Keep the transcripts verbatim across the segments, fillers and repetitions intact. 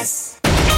S.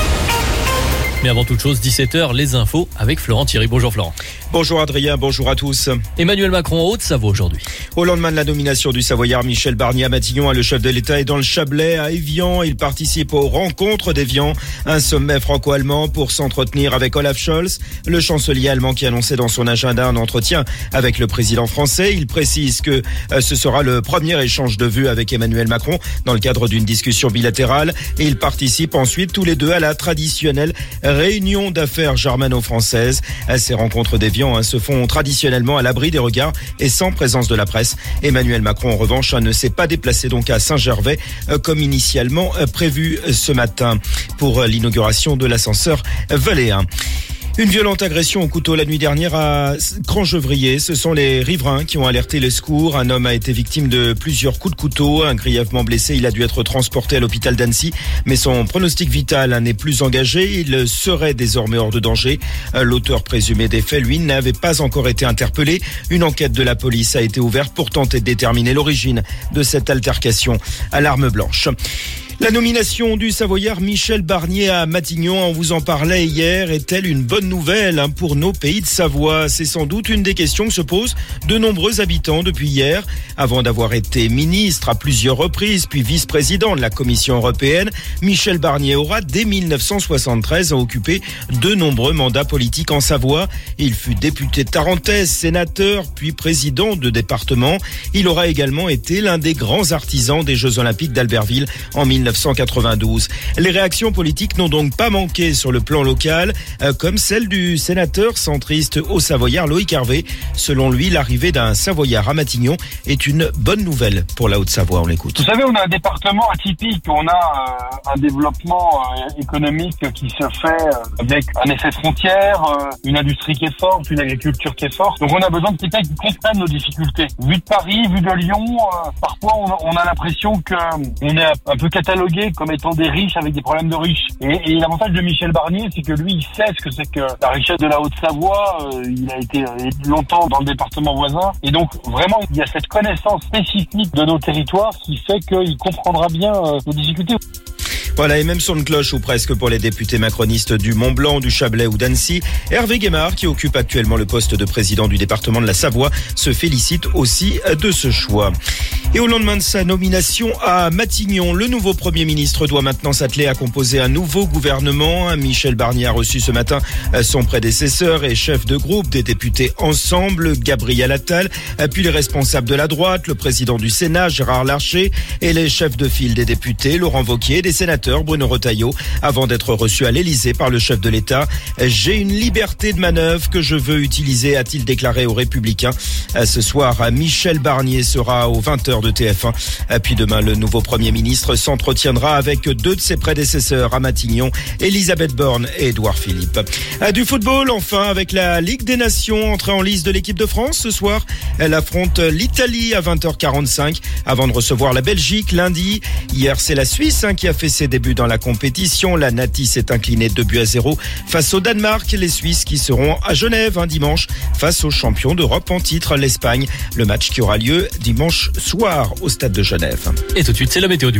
Mais avant toute chose, dix-sept heures, les infos avec Florent Thierry. Bonjour Florent. Bonjour Adrien, bonjour à tous. Emmanuel Macron en Haute-Savoie aujourd'hui. Au lendemain de la nomination du Savoyard Michel Barnier à Matignon, le chef de l'État est dans le Chablais à Évian. Il participe aux rencontres d'Évian, un sommet franco-allemand pour s'entretenir avec Olaf Scholz, le chancelier allemand qui annonçait dans son agenda un entretien avec le président français. Il précise que ce sera le premier échange de vues avec Emmanuel Macron dans le cadre d'une discussion bilatérale. Et ils participent ensuite tous les deux à la traditionnelle réunion d'affaires germano-françaises. Ces rencontres d'Évian se font traditionnellement à l'abri des regards et sans présence de la presse. Emmanuel Macron, en revanche, ne s'est pas déplacé donc à Saint-Gervais comme initialement prévu ce matin pour l'inauguration de l'ascenseur Valéen. Une violente agression au couteau la nuit dernière à Crangevrier. Ce sont les riverains qui ont alerté les secours. Un homme a été victime de plusieurs coups de couteau. Un grièvement blessé, il a dû être transporté à l'hôpital d'Annecy. Mais son pronostic vital n'est plus engagé. Il serait désormais hors de danger. L'auteur présumé des faits, lui, n'avait pas encore été interpellé. Une enquête de la police a été ouverte pour tenter de déterminer l'origine de cette altercation à l'arme blanche. La nomination du Savoyard Michel Barnier à Matignon, on vous en parlait hier, est-elle une bonne nouvelle pour nos pays de Savoie? C'est sans doute une des questions que se posent de nombreux habitants depuis hier. Avant d'avoir été ministre à plusieurs reprises, puis vice-président de la Commission européenne, Michel Barnier aura, dès mille neuf cent soixante-treize, occupé de nombreux mandats politiques en Savoie. Il fut député de Tarentaise, sénateur, puis président de département. Il aura également été l'un des grands artisans des Jeux Olympiques d'Albertville en mille neuf cent quatre-vingt-douze. Les réactions politiques n'ont donc pas manqué sur le plan local, euh, comme celle du sénateur centriste haut-savoyard Loïc Hervé. Selon lui, l'arrivée d'un Savoyard à Matignon est une bonne nouvelle pour la Haute-Savoie. On l'écoute. Vous savez, on a un département atypique. On a euh, un développement euh, économique qui se fait euh, avec un effet frontière, euh, une industrie qui est forte, une agriculture qui est forte. Donc on a besoin de quelqu'un qui comprenne nos difficultés. Vu de Paris, vu de Lyon, euh, parfois on, on a l'impression que euh, on est un peu catalogué comme étant des riches avec des problèmes de riches. Et, et l'avantage de Michel Barnier, c'est que lui, il sait ce que c'est que la richesse de la Haute-Savoie. Euh, il a été euh, longtemps dans le département voisin. Et donc, vraiment, il y a cette connaissance spécifique de nos territoires qui fait qu'il comprendra bien euh, nos difficultés. Voilà, et même son de cloche ou presque pour les députés macronistes du Mont-Blanc, du Chablais ou d'Annecy. Hervé Guémard, qui occupe actuellement le poste de président du département de la Savoie, se félicite aussi de ce choix. Et au lendemain de sa nomination à Matignon, le nouveau Premier ministre doit maintenant s'atteler à composer un nouveau gouvernement. Michel Barnier a reçu ce matin son prédécesseur et chef de groupe des députés Ensemble, Gabriel Attal, puis les responsables de la droite, le président du Sénat, Gérard Larcher, et les chefs de file des députés, Laurent Wauquiez, et des sénateurs, Bruno Retailleau, avant d'être reçu à l'Élysée par le chef de l'État. J'ai une liberté de manœuvre que je veux utiliser, a-t-il déclaré aux Républicains. Ce soir, Michel Barnier sera aux vingt heures de T F un. Puis demain, le nouveau Premier ministre s'entretiendra avec deux de ses prédécesseurs à Matignon, Elisabeth Borne et Édouard Philippe. Du football, enfin, avec la Ligue des Nations, entrée en lice de l'équipe de France. Ce soir, elle affronte l'Italie à vingt heures quarante-cinq avant de recevoir la Belgique lundi. Hier, c'est la Suisse hein, qui a fait ses débuts dans la compétition. La Nati s'est inclinée deux buts à zéro face au Danemark. Les Suisses qui seront à Genève un dimanche face aux champions d'Europe en titre, l'Espagne. Le match qui aura lieu dimanche soir au stade de Genève. Et tout de suite, c'est la météo du